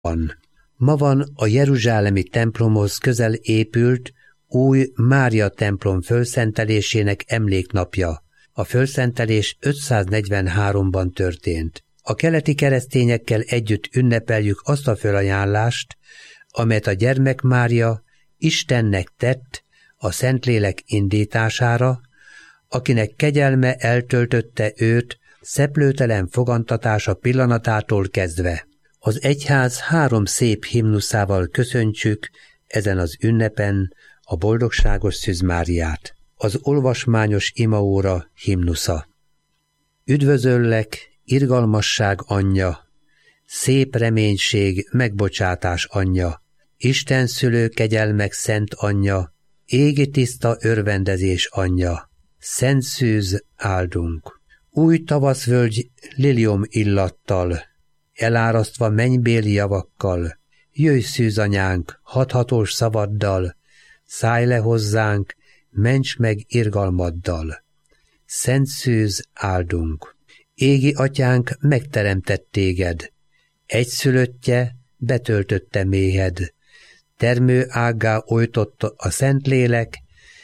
Ma van a jeruzsálemi templomhoz közel épült új Mária templom fölszentelésének emléknapja. A fölszentelés 543-ban történt. A keleti keresztényekkel együtt ünnepeljük azt a fölajánlást, amelyet a gyermek Mária Istennek tett a Szentlélek indítására, akinek kegyelme eltöltötte őt szeplőtelen fogantatása pillanatától kezdve. Az egyház 3 szép himnuszával köszöntsük ezen az ünnepen a boldogságos Szűz Máriát. Az olvasmányos imaóra himnusza. Üdvözöllek, irgalmasság anyja, szép reménység, megbocsátás anyja, Isten szülő kegyelmek szent anyja, égi tiszta örvendezés anyja, Szent Szűz áldunk. Új tavaszvölgy liliom illattal, elárasztva mennybéli javakkal, jöjj Szűz anyánk, hathatós szavaddal, szállj le hozzánk, ments meg irgalmaddal. Szent Szűz áldunk. Égi atyánk megteremtett téged, egyszülöttje betöltötte méhed, termő ággá ojtott a Szentlélek,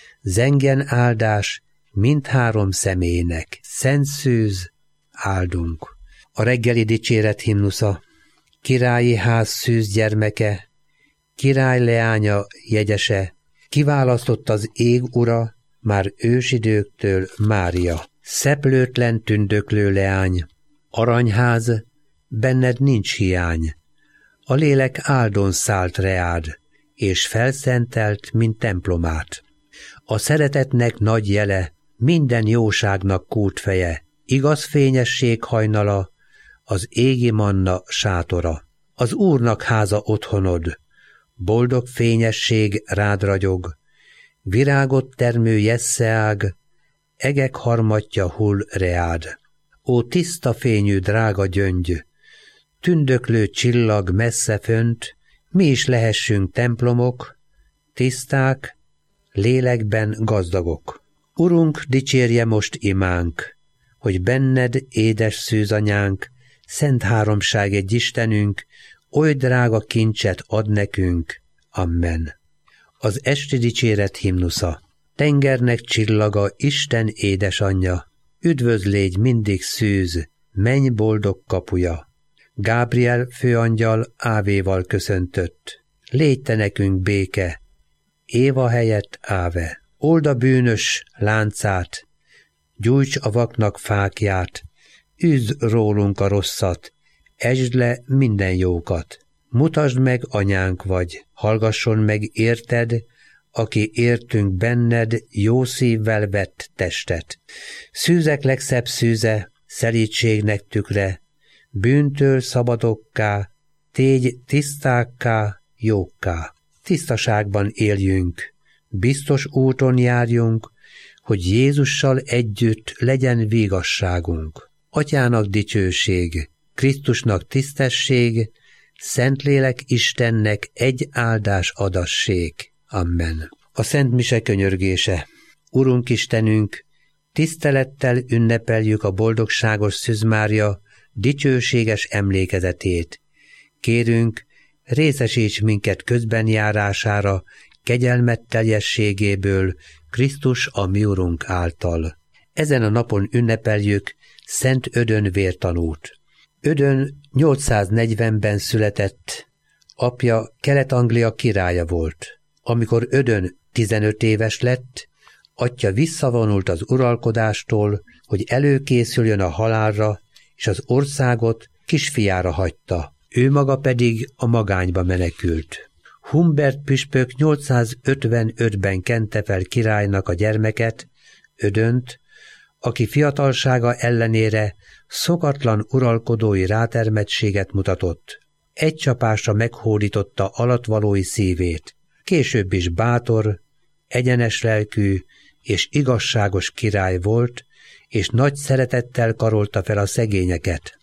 zengen áldás mindhárom személynek. Szent Szűz áldunk. A reggeli dicséret himnusza. Királyi ház Szűz gyermeke, király leánya jegyese, kiválasztott az ég ura, már ősidőktől Mária. Szeplőtlen tündöklő leány, aranyház, benned nincs hiány. A lélek áldon szállt reád, és felszentelt, mint templomát. A szeretetnek nagy jele, minden jóságnak kútfeje, igaz fényesség hajnala, az égi manna sátora. Az Úrnak háza otthonod, boldog fényesség rád ragyog, virágot termő jesszeág, egek harmatja hull reád. Ó tiszta fényű drága gyöngy, tündöklő csillag messze fönt, mi is lehessünk templomok, tiszták, lélekben gazdagok. Urunk, dicsérje most imánk, hogy benned, édes Szűz anyánk, szent háromság egy Istenünk, oly drága kincset ad nekünk. Amen. Az esti dicséret himnusza. Tengernek csillaga, Isten édesanyja, üdvözlégy mindig Szűz, menj boldog kapuja. Gábriel főangyal ávéval köszöntött, légy te nekünk béke, Éva helyett áve. Old a bűnös láncát, gyújts a vaknak fákját, üzd rólunk a rosszat, esd le minden jókat. Mutasd meg, anyánk vagy, hallgasson meg érted, aki értünk benned jó szívvel vett testet. Szűzek legszebb szűze, szelídségnek tükre, bűntől szabadokká, tégy tisztákká, jókká. Tisztaságban éljünk, biztos úton járjunk, hogy Jézussal együtt legyen vigasságunk. Atyának dicsőség, Krisztusnak tisztesség, Szentlélek Istennek egy áldás adassék. Amen. A Szent Mise könyörgése. Urunk Istenünk, tisztelettel ünnepeljük a boldogságos Szűz Mária dicsőséges emlékezetét. Kérünk, részesíts minket közbenjárására, kegyelmet teljességéből, Krisztus a mi Urunk által. Ezen a napon ünnepeljük Szent Ödön vértanút. Ödön 840-ben született, apja Kelet-Anglia királya volt. Amikor Ödön 15 éves lett, atya visszavonult az uralkodástól, hogy előkészüljön a halálra, és az országot kisfiára hagyta. Ő maga pedig a magányba menekült. Humbert püspök 855-ben kente fel királynak a gyermeket, Ödönt, aki fiatalsága ellenére szokatlan uralkodói rátermettséget mutatott. Egy csapásra meghódította alattvalói szívét. Később is bátor, egyenes lelkű és igazságos király volt, és nagy szeretettel karolta fel a szegényeket.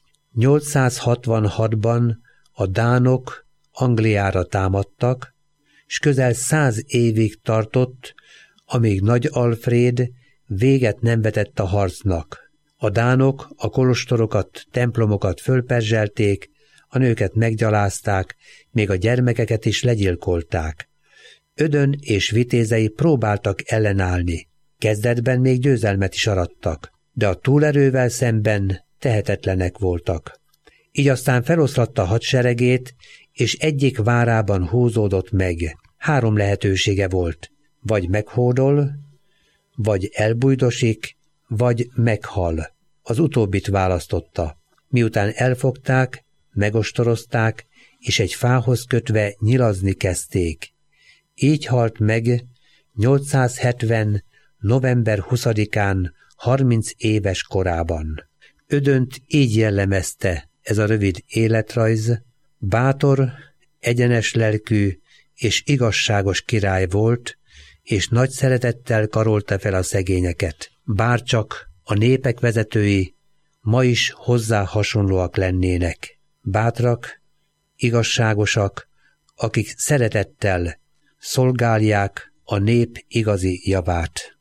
866-ban a dánok Angliára támadtak, s közel 100 évig tartott, amíg Nagy Alfréd véget nem vetett a harcnak. A dánok a kolostorokat, templomokat fölperzselték, a nőket meggyalázták, még a gyermekeket is legyilkolták. Ödön és vitézei próbáltak ellenállni. Kezdetben még győzelmet is arattak, de a túlerővel szemben tehetetlenek voltak. Így aztán feloszlatta hadseregét, és egyik várában húzódott meg. 3 lehetősége volt, vagy meghódol, vagy elbujdosik, vagy meghal. Az utóbbit választotta. Miután elfogták, megostorozták, és egy fához kötve nyilazni kezdték. Így halt meg 870. november 20-án 30 éves korában. Ödönt így jellemezte ez a rövid életrajz: bátor, egyenes lelkű és igazságos király volt, és nagy szeretettel karolta fel a szegényeket, bárcsak a népek vezetői ma is hozzá hasonlóak lennének. Bátrak, igazságosak, akik szeretettel szolgálják a nép igazi javát.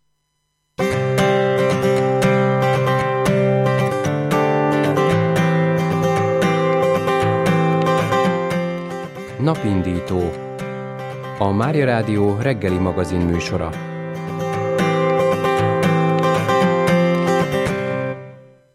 Napindító, a Mária Rádió reggeli magazin műsora.